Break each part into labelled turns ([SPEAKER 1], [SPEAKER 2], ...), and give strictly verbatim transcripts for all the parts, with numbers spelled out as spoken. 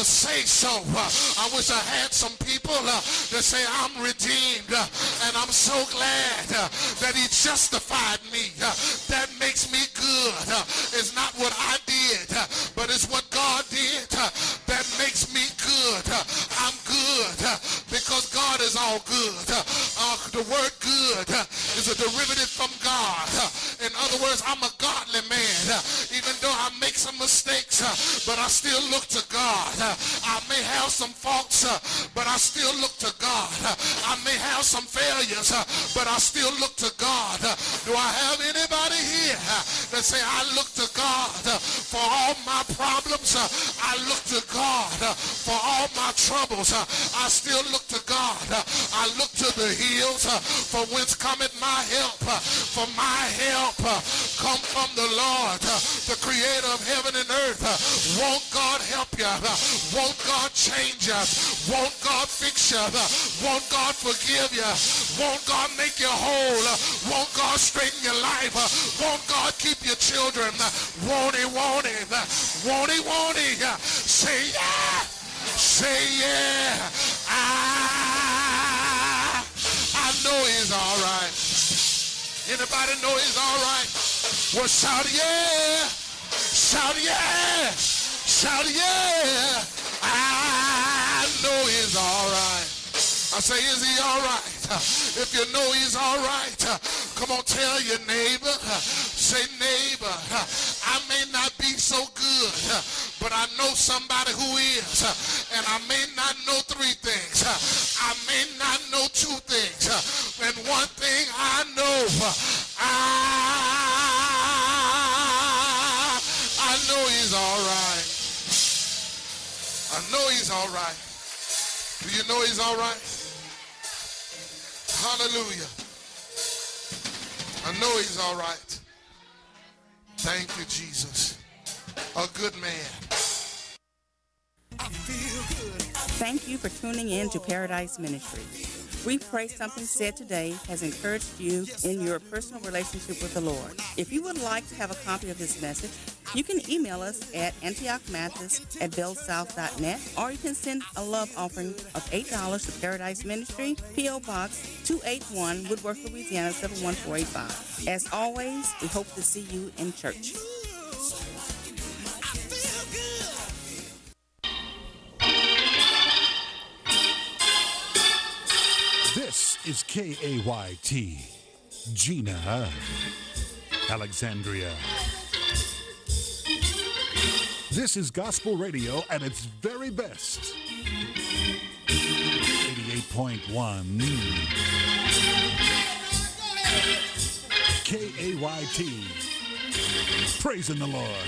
[SPEAKER 1] to say so. I wish I had some people that say I'm redeemed, and I'm so glad that he justified me. That makes me good. It's not what I did, but it's what God did that makes me good. I'm good because God is all good. Uh, the word good is a derivative from God. In other words, I'm a godly man. Even though I make some mistakes, but I still look to God. I may have some faults, but I still look to God. I may have some failures, but I still look to God. Do I have anybody here that say I look to God for all my problems? I look to God for all my troubles. I still look to God. I look to the hills for whence cometh my help. For my help come from the Lord, the creator of heaven and earth. Won't God help you? Won't God change you? Won't God fix you? Won't God forgive you? Won't God make you whole? Won't God straighten your life? Won't God keep your children? Won't he, won't he? Won't he, won't he? Say yeah. Say yeah. I, I know he's all right. Anybody know he's all right? Well, shout yeah. Shout yeah. Shout yeah. I know he's all right. I say, is he all right? If you know he's all right, come on, tell your neighbor. Say, neighbor, I may not be so good, but I know somebody who is. And I may not know three things. I may not know two things. And one thing I know, I, I know he's all right. I know he's all right. Do you know he's all right? Hallelujah. I know he's all right. Thank you, Jesus. A good man. I feel good.
[SPEAKER 2] Thank you for tuning in to Paradise Ministry. We pray something said today has encouraged you in your personal relationship with the Lord. If you would like to have a copy of this message, you can email us at antiochmathis at bellsouth dot net, or you can send a love offering of eight dollars to Paradise Ministry, P O. Box two eighty-one, Woodworth, Louisiana seven one four eight five. As always, we hope to see you in church.
[SPEAKER 3] This is K A Y T, Gina, Alexandria. This is gospel radio at its very best. eighty-eight point one K A Y T, praising the Lord.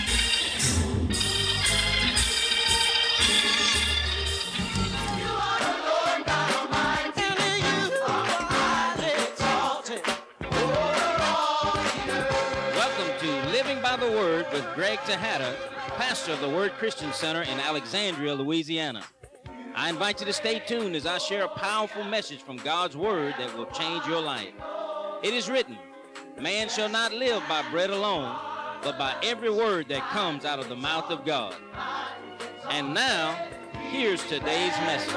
[SPEAKER 4] The Word with Greg Tejada, pastor of the Word Christian Center in Alexandria, Louisiana. I invite you to stay tuned as I share a powerful message from God's Word that will change your life. It is written, man shall not live by bread alone, but by every word that comes out of the mouth of God. And now, here's today's message.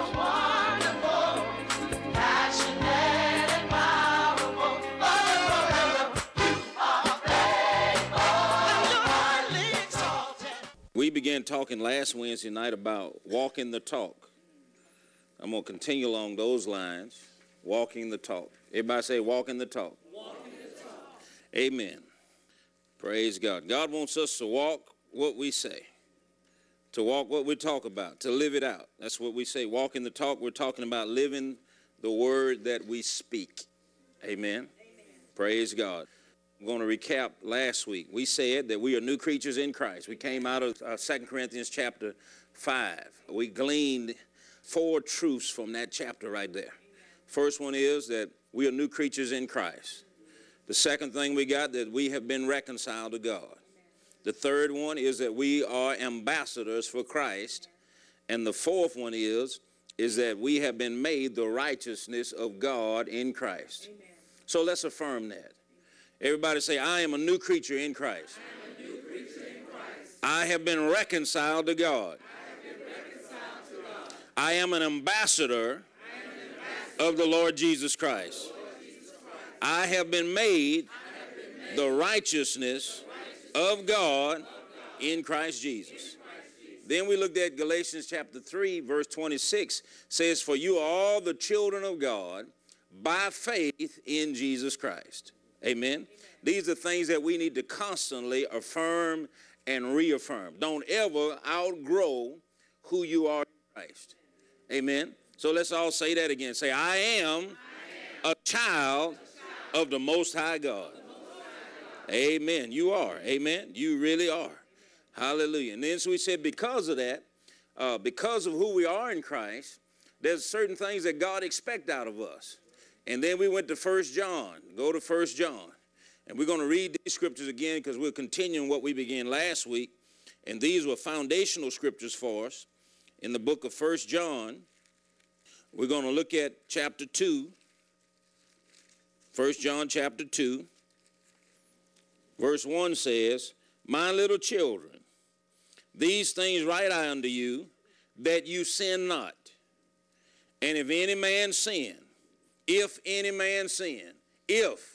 [SPEAKER 4] We began talking last Wednesday night about walking the talk. I'm going to continue along those lines, walking the talk. Everybody say walking the talk. Walking the talk. Amen. Praise God. God wants us to walk what we say, to walk what we talk about, to live it out. That's what we say, walking the talk. We're talking about living the word that we speak. Amen. Amen. Praise God. I'm going to recap last week. We said that we are new creatures in Christ. We came out of uh, Second Corinthians chapter five. We gleaned four truths from that chapter right there. First one is that we are new creatures in Christ. The second thing we got, that we have been reconciled to God. The third one is that we are ambassadors for Christ. And the fourth one is, is that we have been made the righteousness of God in Christ. Amen. So let's affirm that. Everybody say, I am a new creature in Christ. I am a new creature in Christ. I have been reconciled to God. I have been reconciled I am an ambassador of the Lord Jesus Christ. I have been made the righteousness of God in Christ Jesus. Then we looked at Galatians chapter three, verse twenty-six, says, for you are all the children of God by faith in Jesus Christ. Amen. Amen. These are things that we need to constantly affirm and reaffirm. Don't ever outgrow who you are in Christ. Amen. So let's all say that again. Say, I am, I am a, child a child of the Most High God. Amen. You are. Amen. You really are. Hallelujah. And then so we said because of that, uh, because of who we are in Christ, there's certain things that God expects out of us. And then we went to First John. Go to First John. And we're going to read these scriptures again because we're continuing what we began last week. And these were foundational scriptures for us in the book of First John. We're going to look at chapter two. First John chapter two. Verse one says, my little children, these things write I unto you, that you sin not. And if any man sin, if any man sin, if,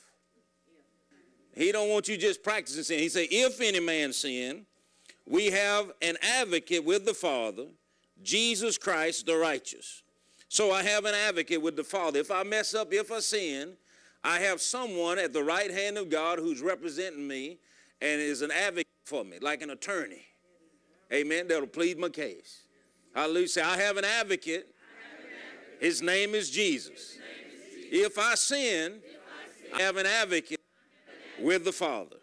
[SPEAKER 4] he don't want you just practicing sin. He say, if any man sin, we have an advocate with the Father, Jesus Christ the righteous. So I have an advocate with the Father. If I mess up, if I sin, I have someone at the right hand of God who's representing me and is an advocate for me, like an attorney. Amen. That'll plead my case. Hallelujah. Say, I have an advocate. His name is Jesus. If I sin, I have an advocate with the Father.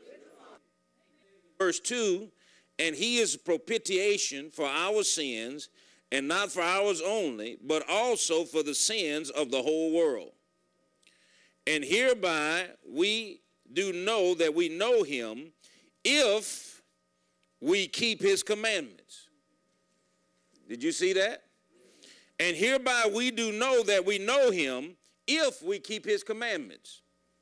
[SPEAKER 4] Verse two, and he is propitiation for our sins, and not for ours only, but also for the sins of the whole world. And hereby we do know that we know him if we keep his commandments. Did you see that? And hereby we do know that we know him if we keep his commandments.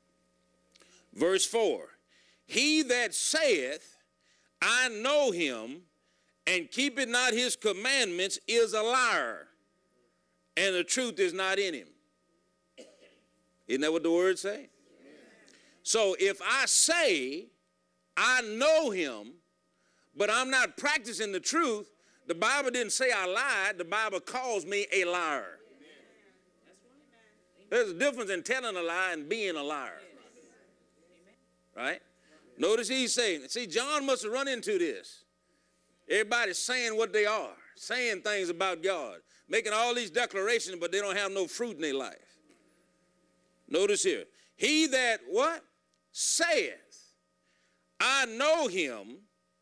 [SPEAKER 4] Verse four, he that saith, I know him, and keepeth not his commandments is a liar, and the truth is not in him. Isn't that what the word say? So if I say I know him, but I'm not practicing the truth, the Bible didn't say I lied. The Bible calls me a liar. There's a difference in telling a lie and being a liar. Right? Notice he's saying, see, John must have run into this. Everybody's saying what they are, saying things about God, making all these declarations, but they don't have no fruit in their life. Notice here, he that what? Saith, I know him,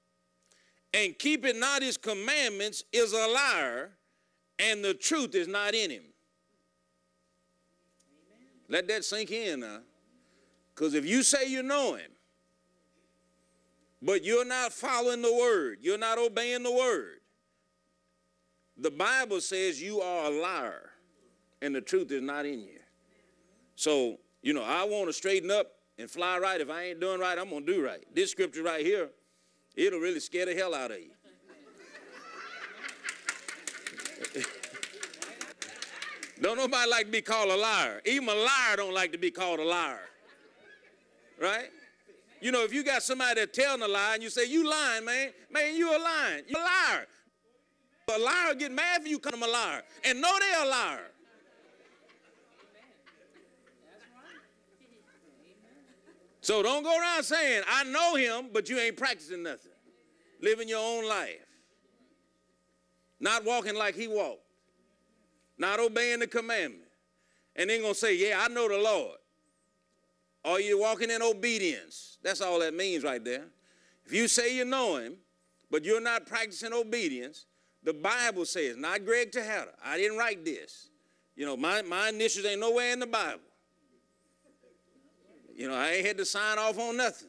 [SPEAKER 4] and keepeth not his commandments is a liar, and the truth is not in him. Amen. Let that sink in now. Because if you say you know him, but you're not following the word, you're not obeying the word, the Bible says you are a liar, and the truth is not in you. So, you know, I want to straighten up and fly right. If I ain't doing right, I'm going to do right. This scripture right here, it'll really scare the hell out of you. Don't nobody like to be called a liar. Even a liar don't like to be called a liar. Right? You know, if you got somebody that's telling a lie and you say, you lying, man, man, you a lying. You're a liar. A liar get mad if you call them a liar and know they're a liar. So don't go around saying, I know him, but you ain't practicing nothing. Living your own life. Not walking like he walked. Not obeying the commandment. And then going to say, yeah, I know the Lord. Or you're walking in obedience. That's all that means right there. If you say you know him, but you're not practicing obedience, the Bible says, not Greg Tejada, I didn't write this. You know, my, my initials ain't nowhere in the Bible. You know, I ain't had to sign off on nothing.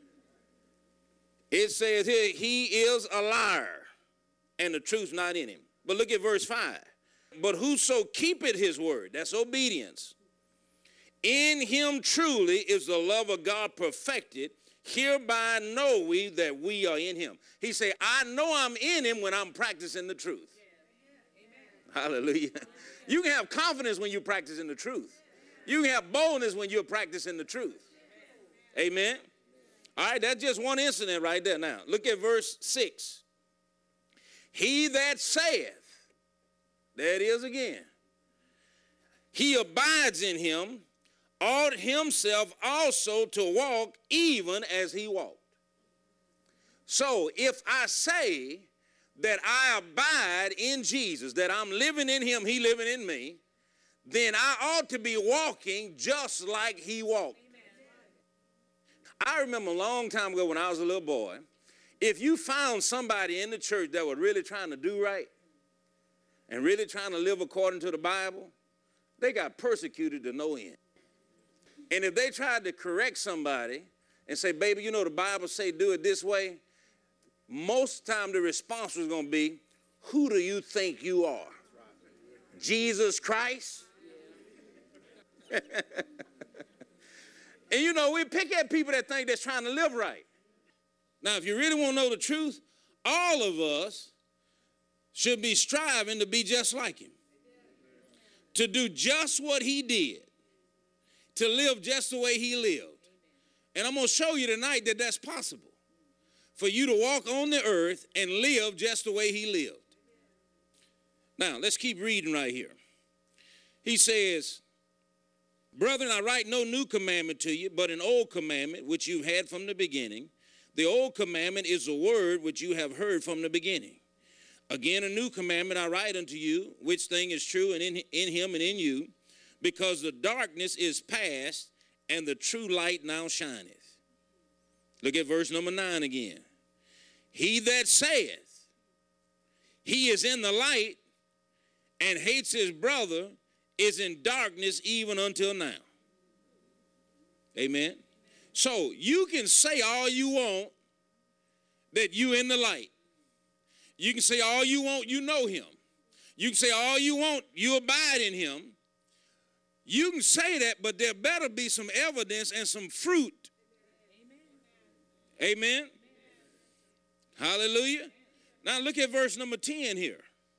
[SPEAKER 4] It says here, he is a liar, and the truth's not in him. But look at verse five. But whoso keepeth his word, that's obedience. In him truly is the love of God perfected. Hereby know we that we are in him. He say, I know I'm in him when I'm practicing the truth. Hallelujah. You can have confidence when you're practicing the truth. You can have boldness when you're practicing the truth. Amen. All right, that's just one incident right there. Now, look at verse six. He that saith, there it is again, he abides in him, ought himself also to walk even as he walked. So if I say that I abide in Jesus, that I'm living in him, he living in me, then I ought to be walking just like he walked. I remember a long time ago when I was a little boy, if you found somebody in the church that was really trying to do right and really trying to live according to the Bible, they got persecuted to no end. And if they tried to correct somebody and say, baby, you know the Bible say do it this way, most time the response was going to be, who do you think you are? Jesus Christ? And you know, we pick at people that think they're trying to live right. Now, if you really want to know the truth, all of us should be striving to be just like him, to do just what he did, to live just the way he lived. And I'm going to show you tonight that that's possible, for you to walk on the earth and live just the way he lived. Now, let's keep reading right here. He says, brethren, I write no new commandment to you, but an old commandment which you had from the beginning. The old commandment is the word which you have heard from the beginning. Again, a new commandment I write unto you, which thing is true and in, in him and in you, because the darkness is past and the true light now shineth. Look at verse number nine again. He that saith he is in the light and hates his brother is in darkness even until now. Amen. So you can say all you want that you in the light. You can say all you want you know him. You can say all you want you abide in him. You can say that, but there better be some evidence and some fruit. Amen. Amen. Amen. Hallelujah. Now look at verse number ten here.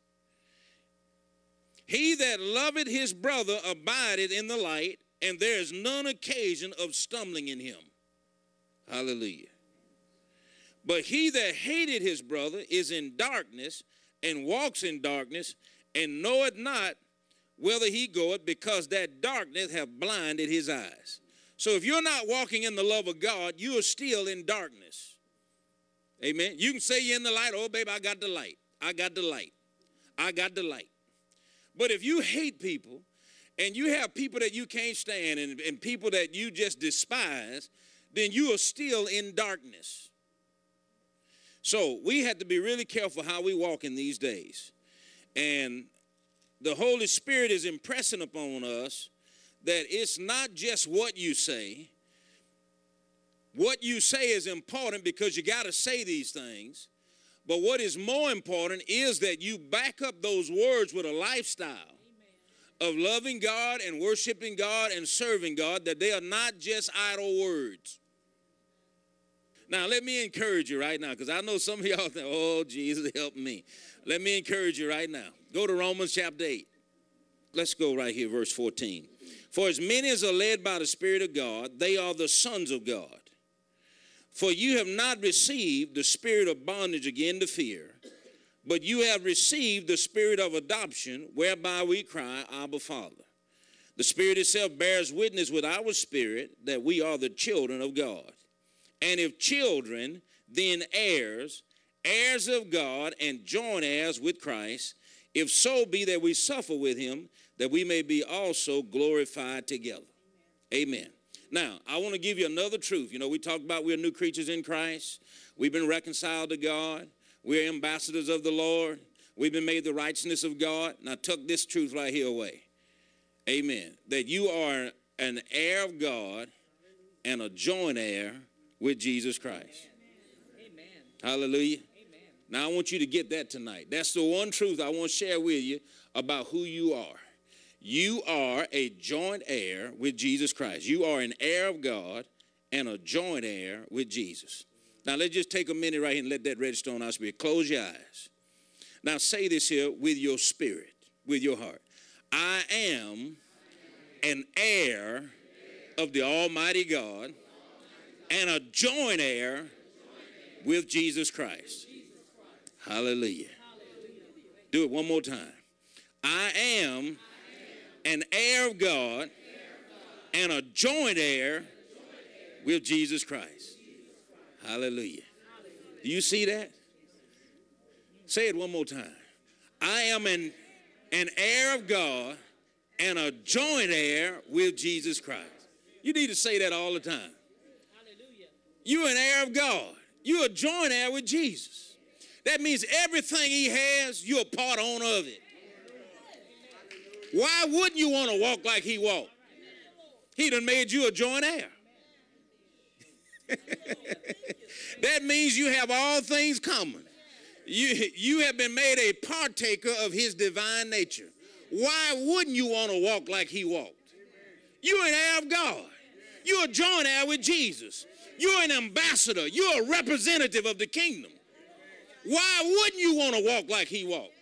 [SPEAKER 4] He that loveth his brother abideth in the light, and there is none occasion of stumbling in him. Hallelujah. But he that hated his brother is in darkness, and walks in darkness, and knoweth not whither he goeth, because that darkness hath blinded his eyes. So if you're not walking in the love of God, you are still in darkness. Amen. You can say you're in the light. Oh, baby, I got the light. I got the light. I got the light. But if you hate people, and you have people that you can't stand, and, and people that you just despise, then you are still in darkness. So we have to be really careful how we walk in these days. And the Holy Spirit is impressing upon us that it's not just what you say. What you say is important because you got to say these things. But what is more important is that you back up those words with a lifestyle of loving God and worshiping God and serving God, that they are not just idle words. Now, let me encourage you right now, because I know some of y'all think, oh, Jesus, help me. Let me encourage you right now. Go to Romans chapter eight. Let's go right here, verse fourteen. For as many as are led by the Spirit of God, they are the sons of God. For you have not received the spirit of bondage again to fear, but you have received the spirit of adoption, whereby we cry, Abba, Father. The Spirit itself bears witness with our spirit that we are the children of God. And if children, then heirs, heirs of God, and joint heirs with Christ, if so be that we suffer with him, that we may be also glorified together. Amen. Amen. Now, I want to give you another truth. You know, we talked about we're new creatures in Christ. We've been reconciled to God. We're ambassadors of the Lord. We've been made the righteousness of God. Now, tuck this truth right here away. Amen. That you are an heir of God and a joint heir with Jesus Christ. Amen. Hallelujah. Amen. Now, I want you to get that tonight. That's the one truth I want to share with you about who you are. You are a joint heir with Jesus Christ. You are an heir of God and a joint heir with Jesus. Now, let's just take a minute right here and let that register on our spirit. Close your eyes. Now, say this here with your spirit. with your heart. I am an heir of the Almighty God and a joint heir with Jesus Christ. Hallelujah. Do it one more time. I am an heir of God and a joint heir with Jesus Christ. Hallelujah. Do you see that? Say it one more time. I am an, an heir of God and a joint heir with Jesus Christ. You need to say that all the time. You're an heir of God. You're a joint heir with Jesus. That means everything he has, you're a part owner of it. Why wouldn't you want to walk like he walked? He done made you a joint heir. That means you have all things common. You, you have been made a partaker of his divine nature. Why wouldn't you want to walk like he walked? You're an heir of God. You're a joint heir with Jesus. You're an ambassador. You're a representative of the kingdom. Why wouldn't you want to walk like he walked?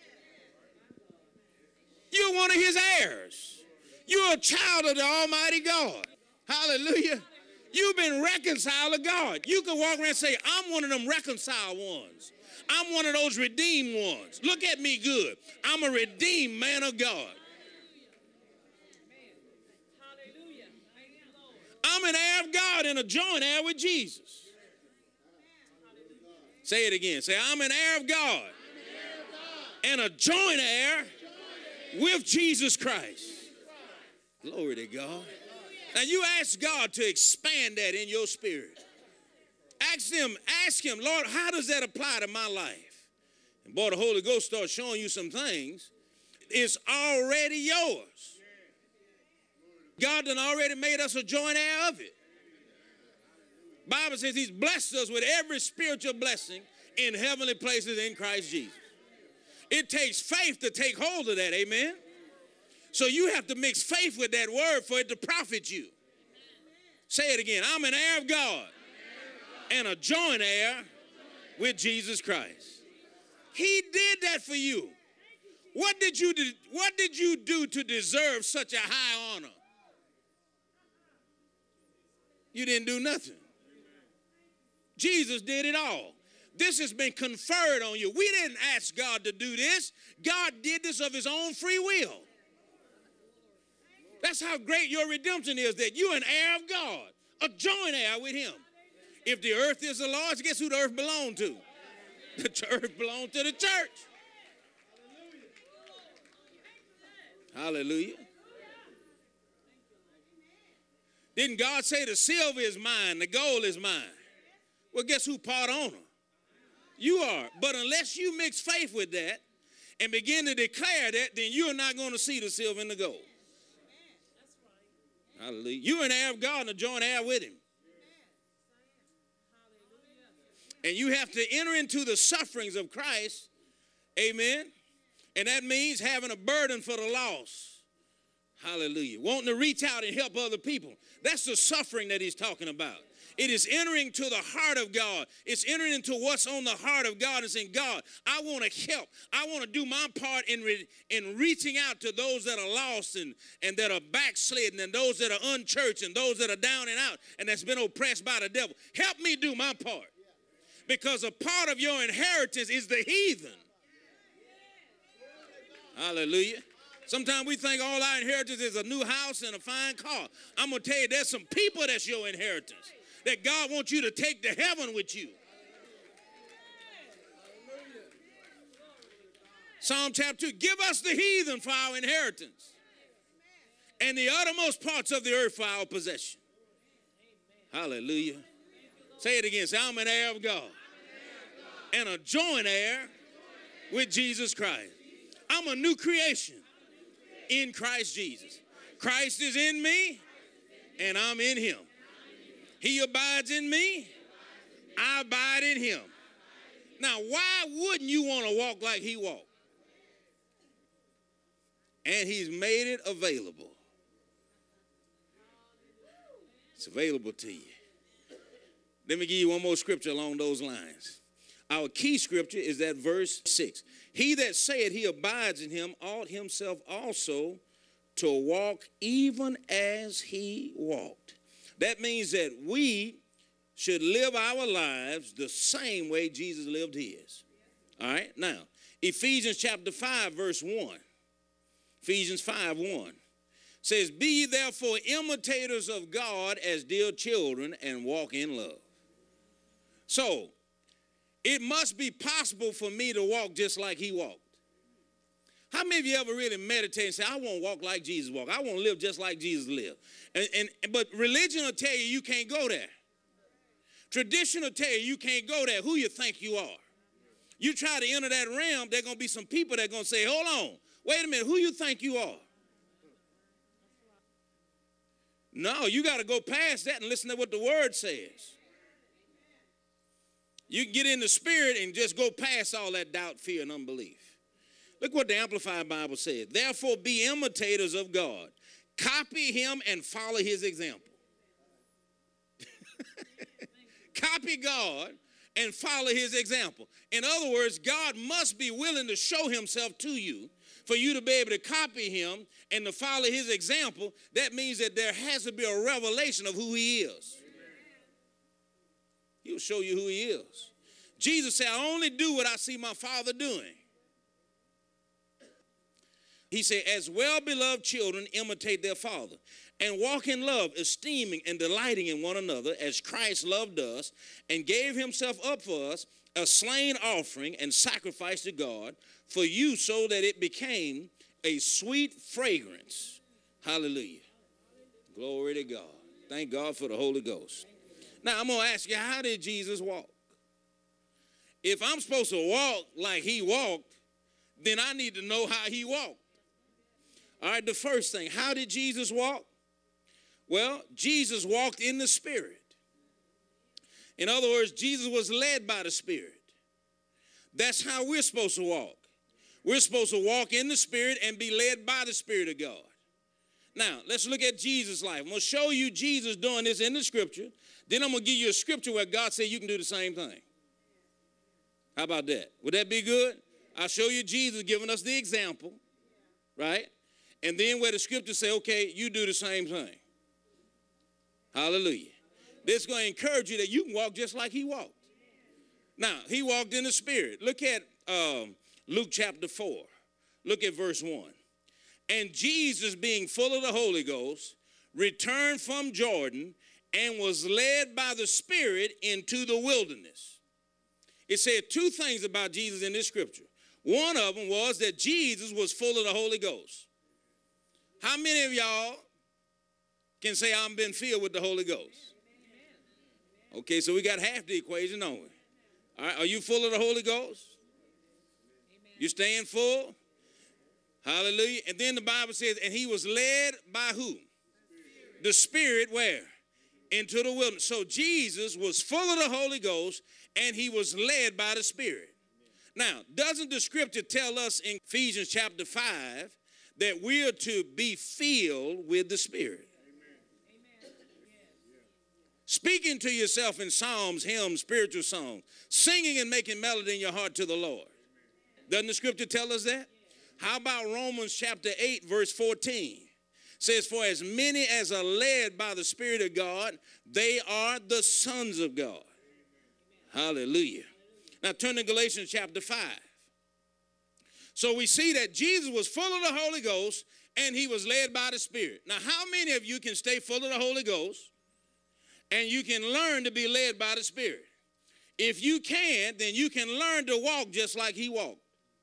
[SPEAKER 4] You're one of his heirs. You're a child of the Almighty God. Hallelujah. You've been reconciled to God. You can walk around and say, I'm one of them reconciled ones. I'm one of those redeemed ones. Look at me good. I'm a redeemed man of God. I'm an heir of God and a joint heir with Jesus. Say it again. Say, I'm an heir of God and a joint heir with Jesus Christ. Glory to God. Now you ask God to expand that in your spirit. Ask him, ask him, Lord, how does that apply to my life? And boy, the Holy Ghost starts showing you some things. It's already yours. God done already made us a joint heir of it. Bible says he's blessed us with every spiritual blessing in heavenly places in Christ Jesus. It takes faith to take hold of that, amen? So you have to mix faith with that word for it to profit you. Say it again. I'm an heir of God and a joint heir with Jesus Christ. He did that for you. What did you do, what did you do to deserve such a high honor? You didn't do nothing. Jesus did it all. This has been conferred on you. We didn't ask God to do this. God did this of his own free will. That's how great your redemption is, that you're an heir of God, a joint heir with him. If the earth is the Lord's, guess who the earth belonged to? The earth belonged to the church. Hallelujah. Didn't God say the silver is mine, the gold is mine? Well, guess who part owner? You are. But unless you mix faith with that and begin to declare that, then you're not going to see the silver and the gold. Hallelujah. You're an heir of God and a joint heir with him. And you have to enter into the sufferings of Christ. Amen. And that means having a burden for the lost. Hallelujah. Wanting to reach out and help other people. That's the suffering that he's talking about. It is entering to the heart of God. It's entering into what's on the heart of God and saying, God, I want to help. I want to do my part in, re- in reaching out to those that are lost and, and that are backslidden and those that are unchurched and those that are down and out and that's been oppressed by the devil. Help me do my part. Because a part of your inheritance is the heathen. Hallelujah. Sometimes we think all our inheritance is a new house and a fine car. I'm going to tell you, there's some people that's your inheritance, that God wants you to take to heaven with you. Psalm chapter two, give us the heathen for our inheritance and the uttermost parts of the earth for our possession. Hallelujah. Say it again. Say, I'm an heir of God and a joint heir with Jesus Christ. I'm a new creation in Christ Jesus. Christ is in me and I'm in him. He abides in me, I abide in him. Now, why wouldn't you want to walk like he walked? And he's made it available. It's available to you. Let me give you one more scripture along those lines. Our key scripture is that verse six. He that saith he abides in him ought himself also to walk even as he walked. That means that we should live our lives the same way Jesus lived his. All right? Now, Ephesians chapter five, verse one. Ephesians five, one says, be ye therefore imitators of God as dear children, and walk in love. So, it must be possible for me to walk just like he walked. How many of you ever really meditate and say, I want to walk like Jesus walked? I want to live just like Jesus lived. And, and, but religion will tell you you can't go there. Tradition will tell you you can't go there. Who you think you are? You try to enter that realm, there are going to be some people that are going to say, hold on, wait a minute, who you think you are? No, you got to go past that and listen to what the word says. You can get in the spirit and just go past all that doubt, fear, and unbelief. Look what the Amplified Bible says. Therefore, be imitators of God. Copy him and follow his example. Copy God and follow his example. In other words, God must be willing to show himself to you for you to be able to copy him and to follow his example. That means that there has to be a revelation of who he is. He'll show you who he is. Jesus said, I only do what I see my Father doing. He said, as well-beloved children imitate their father, and walk in love, esteeming and delighting in one another, as Christ loved us and gave himself up for us, a slain offering and sacrifice to God for you, so that it became a sweet fragrance. Hallelujah. Glory to God. Thank God for the Holy Ghost. Now, I'm going to ask you, how did Jesus walk? If I'm supposed to walk like he walked, then I need to know how he walked. All right, the first thing, how did Jesus walk? Well, Jesus walked in the Spirit. In other words, Jesus was led by the Spirit. That's how we're supposed to walk. We're supposed to walk in the Spirit and be led by the Spirit of God. Now, let's look at Jesus' life. I'm going to show you Jesus doing this in the scripture. Then I'm going to give you a scripture where God said you can do the same thing. How about that? Would that be good? I'll show you Jesus giving us the example, right? And then where the scripture say, okay, you do the same thing. Hallelujah. This is going to encourage you that you can walk just like he walked. Now, he walked in the Spirit. Look at um, Luke chapter four. Look at verse one. And Jesus, being full of the Holy Ghost, returned from Jordan and was led by the Spirit into the wilderness. It said two things about Jesus in this scripture. One of them was that Jesus was full of the Holy Ghost. How many of y'all can say I've been filled with the Holy Ghost? Okay, so we got half the equation, don't we? All right, are you full of the Holy Ghost? You staying full? Hallelujah. And then the Bible says, and he was led by who? The Spirit where? Into the wilderness. So Jesus was full of the Holy Ghost and he was led by the Spirit. Now, doesn't the scripture tell us in Ephesians chapter five that we are to be filled with the Spirit? Amen. Speaking to yourself in psalms, hymns, spiritual songs, singing and making melody in your heart to the Lord. Doesn't the scripture tell us that? How about Romans chapter eight, verse fourteen? It says, for as many as are led by the Spirit of God, they are the sons of God. Hallelujah. Now turn to Galatians chapter five. So we see that Jesus was full of the Holy Ghost and he was led by the Spirit. Now how many of you can stay full of the Holy Ghost and you can learn to be led by the Spirit? If you can, then you can learn to walk just like he walked.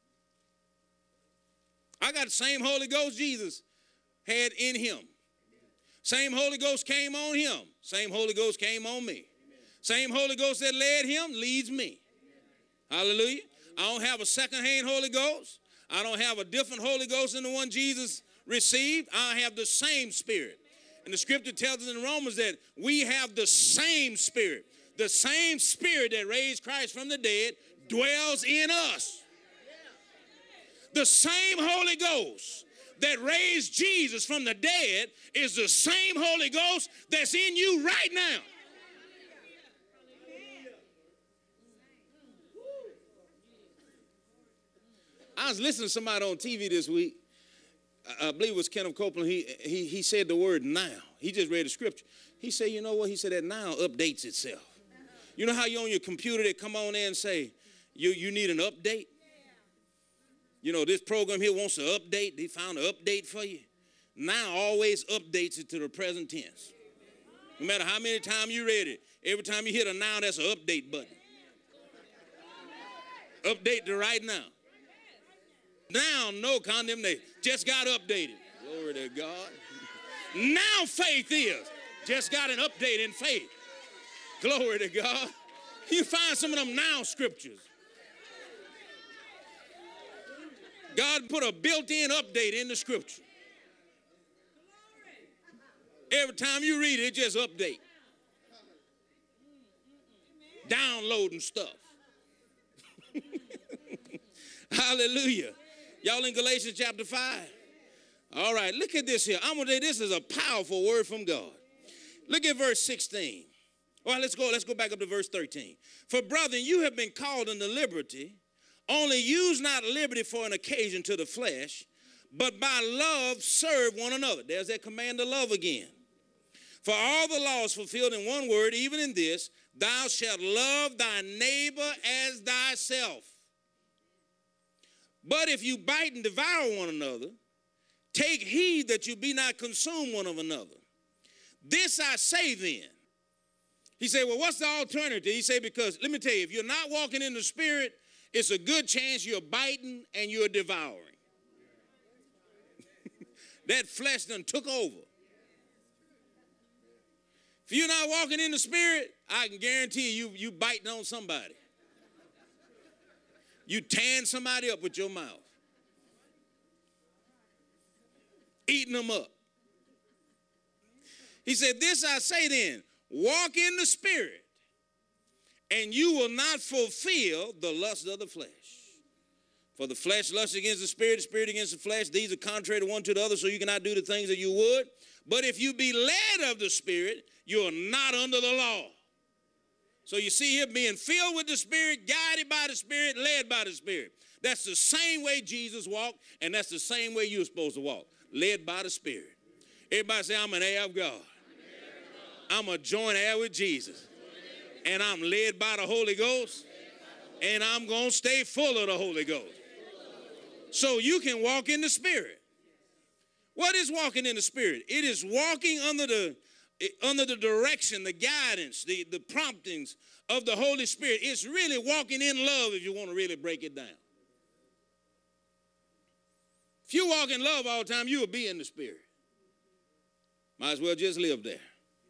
[SPEAKER 4] I got the same Holy Ghost Jesus had in him. Same Holy Ghost came on him. Same Holy Ghost came on me. Same Holy Ghost that led him leads me. Hallelujah. I don't have a second-hand Holy Ghost. I don't have a different Holy Ghost than the one Jesus received. I have the same Spirit. And the scripture tells us in Romans that we have the same Spirit. The same Spirit that raised Christ from the dead dwells in us. The same Holy Ghost that raised Jesus from the dead is the same Holy Ghost that's in you right now. I was listening to somebody on T V this week. I, I believe it was Kenneth Copeland. He, he, he said the word now. He just read the scripture. He said, you know what? He said that now updates itself. You know how you on your computer, they come on there and say, you, you need an update? You know, this program here wants to update. They found an update for you. Now always updates it to the present tense. No matter how many times you read it, every time you hit a now, that's an update button. Update to right now. Now, no condemnation. Just got updated. Glory to God. Now faith is. Just got an update in faith. Glory to God. You find some of them now scriptures. God put a built-in update in the scripture. Every time you read it, it just update. Downloading stuff. Hallelujah. Y'all in Galatians chapter five? All right, look at this here. I'm going to say this is a powerful word from God. Look at verse sixteen. All right, let's go. Let's go back up to verse thirteen. For brethren, you have been called unto liberty. Only use not liberty for an occasion to the flesh, but by love serve one another. There's that command to love again. For all the law is fulfilled in one word, even in this, thou shalt love thy neighbor as thyself. But if you bite and devour one another, take heed that you be not consumed one of another. This I say then. He said, well, what's the alternative? He said, because let me tell you, if you're not walking in the Spirit, it's a good chance you're biting and you're devouring. That flesh done took over. If you're not walking in the Spirit, I can guarantee you, you biting on somebody. You tearing somebody up with your mouth. Eating them up. He said, this I say then, walk in the Spirit, and you will not fulfill the lust of the flesh. For the flesh lusts against the Spirit, the Spirit against the flesh. These are contrary to one to the other, so you cannot do the things that you would. But if you be led of the Spirit, you are not under the law. So you see here, being filled with the Spirit, guided by the Spirit, led by the Spirit. That's the same way Jesus walked, and that's the same way you're supposed to walk, led by the Spirit. Everybody say, I'm an heir of God. I'm a joint heir with Jesus. And I'm led by the Holy Ghost. And I'm going to stay full of the Holy Ghost. So you can walk in the Spirit. What is walking in the Spirit? It is walking under the, under the direction, the guidance, the, the promptings of the Holy Spirit. It's really walking in love if you want to really break it down. If you walk in love all the time, you will be in the Spirit. Might as well just live there.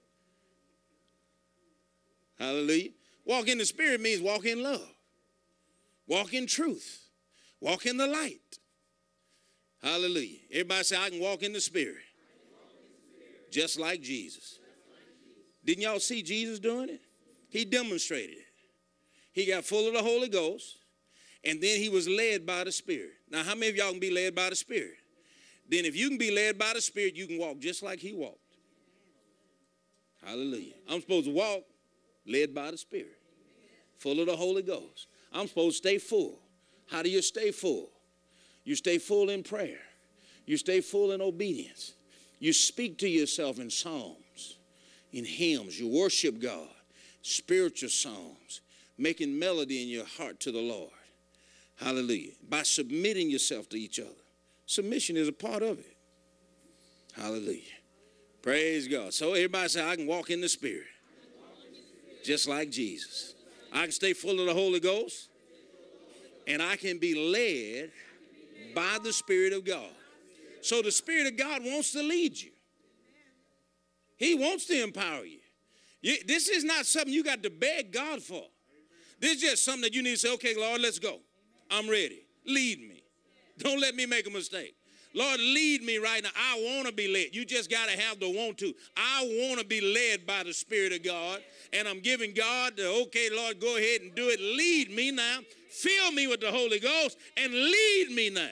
[SPEAKER 4] Hallelujah. Walk in the Spirit means walk in love. Walk in truth. Walk in the light. Hallelujah. Everybody say, I can walk in the Spirit. Just like Jesus. Didn't y'all see Jesus doing it? He demonstrated it. He got full of the Holy Ghost, and then he was led by the Spirit. Now, how many of y'all can be led by the Spirit? Then if you can be led by the Spirit, you can walk just like he walked. Hallelujah. I'm supposed to walk led by the Spirit, full of the Holy Ghost. I'm supposed to stay full. How do you stay full? You stay full in prayer. You stay full in obedience. You speak to yourself in psalms, in hymns. You worship God, spiritual songs, making melody in your heart to the Lord. Hallelujah. By submitting yourself to each other. Submission is a part of it. Hallelujah. Praise God. So everybody say, I can walk in the Spirit. Just like Jesus. I can stay full of the Holy Ghost, and I can be led by the Spirit of God. So the Spirit of God wants to lead you. He wants to empower you. you. This is not something you got to beg God for. This is just something that you need to say, okay, Lord, let's go. I'm ready. Lead me. Don't let me make a mistake. Lord, lead me right now. I want to be led. You just got to have the want to. I want to be led by the Spirit of God. And I'm giving God the, okay, Lord, go ahead and do it. Lead me now. Fill me with the Holy Ghost and lead me now.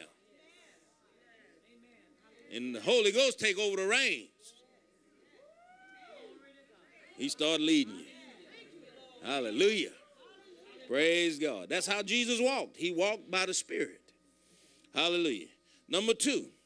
[SPEAKER 4] And the Holy Ghost take over the reins. He started leading you. Hallelujah. Praise God. That's how Jesus walked. He walked by the Spirit. Hallelujah. Number two,